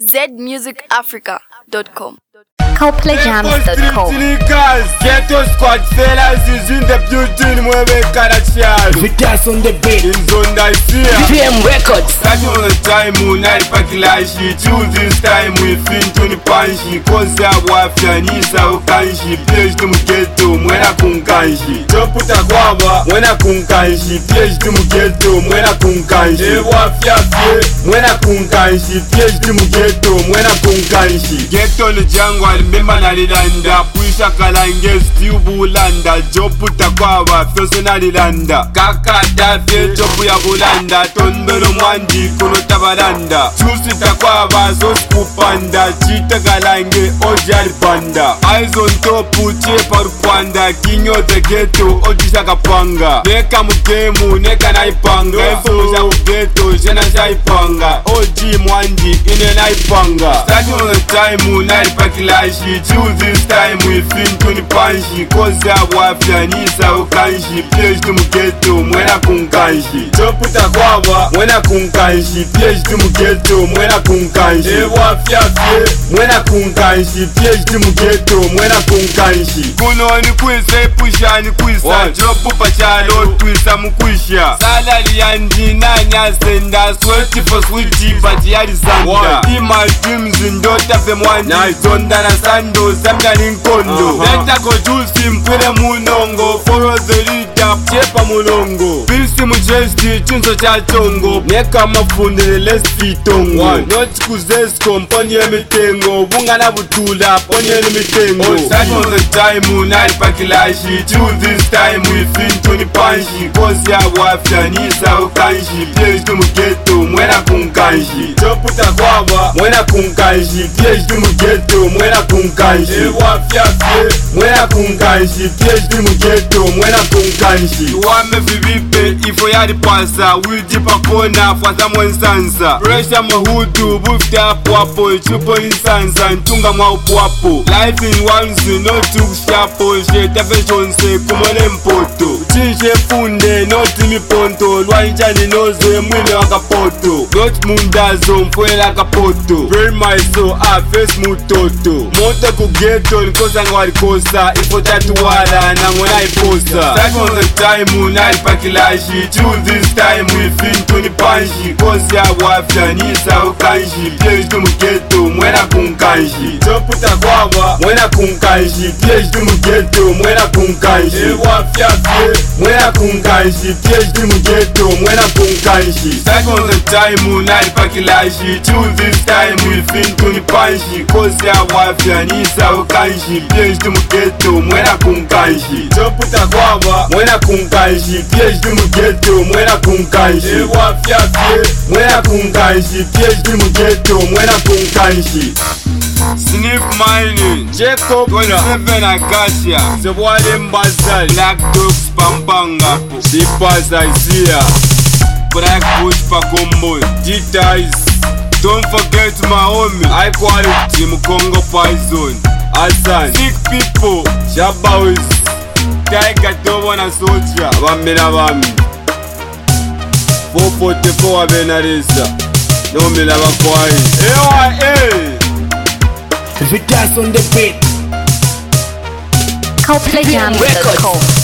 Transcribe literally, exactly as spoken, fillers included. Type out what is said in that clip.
z music africa dot com. Coplejams dot com. Ghetto squad fellas is in the building where we can share. Vitas on the beat. In zone I see. V M Records. Starting on the time unali pakilashi. Choose this time we fin tuni panshi. Koza wafya nisa ukanshi. PhD mgeto mwena kunkanshi. Choputa kwaba mwena kunkanshi. PhD mgeto mwena kunkanshi. Wafya fye mwena kunkanshi. PhD mgeto mwena kunkanshi. Ghetto ni jangwa alimemba nalilanda. Puisha kalange stiubu landa. Joputa kwaba fyose nalilanda. Kaka tafye jopu ya bulanda. Tondolo mwandi kuno tabalanda. Chusi takwaba so skupanda. Chita kalange ojari panda. Eyes on top chepa rupanda. Kinyo the ghetto ojisha kapanga. Neka mukemu neka naipanga. Efo ja ugeto jena jaipanga. Oji mwandi ine naipanga. Starting on the time unali pakilashi. Choose this time we fin tuni panshi. Koza wafya nisa ukanshi. PhD mgeto mwena kunkanshi. Choputa kwaba mwena kunkanshi. PhD mgeto mwena kunkanshi. Wafya fye mwena kunkanshi. PhD mgeto mwena kunkanshi. Kuno ni kwisa ipusha ni kwisa. Jopu pachalo twisa mkwisha. Salari yandi na nyasenda. Sweaty for sweetie but yari zanda. Ima dreams ndota fe mwandi. Zonda na sando samda ninkondo. Leta kojusi mpire munongo. Follow the leader chepa mulongo. Pilsi mujesti chunso cha chongo. Neka mafundele les fitongo. Not kuzesko mponye mitengo. Bunga na butula ponye mitengo. Starting on the time unali pakilashi. Choose this time we fin tuni panshi. Kosi ya wafya nisa ukanshi. PhD mgeto mwena kunkanshi. Choputa kwaba mwena kunkanshi. PhD mgeto mwena kunkanshi. Wafya fye mwena kunkanshi. PhD mgeto mwena kunkanshi. Wame vivipe ifo yari pasa. Wijipa kona fwaza mwensansa. Pressure mahudu bufte hapo hapo. Chupo insansa ntunga mwa upo hapo. Life in once no tukushapo. Sheta feshonse kumone mpoto. Chinche funde noti miponto. Lwanjani noze mwine wakapoto. Not mundazo mfwela kapoto. Pray my soul a face mutoto. Moto kugeto nikosa ngwari kosa. Ifo tatu wala na ngona iposa. Starting on the time unali pakilashi. Choose this time we fin tuni panshi. Kosi ya wafya nisa ukanshi. PhD mgeto mwena kunkanshi. Choputa kwaba mwena kunkanshi. PhD mgeto mwena kunkanshi. Wafya fye mwena kunkanshi. PhD mgeto mwena kunkanshi. Starting on the time unali pakilashi. Choose this time we fin tuni panshi. Kosi ya wafya nisa ukanshi. PhD mgeto mwena kunkanshi. Choputa kwaba mwena kunkanshi. PhD mgeto mwena kunkanshi. Wafya fye mwena kunkanshi. PhD mgeto mwena kunkanshi. Sniff mining Jacob Seven Acacia Sebwale Mbazali Black Dogs Pampanga Dipas Isaiah Black Bush Pakombo G-Ties. Don't forget my homie High Quality Mkongo Poison Hassan Sick People Shabawiz Tiger Tobo na Soldier Bamina Bami four forty-four Abenareza Nomila Bakwai Ewa eh Vitas on the beat. Coplejams dot com.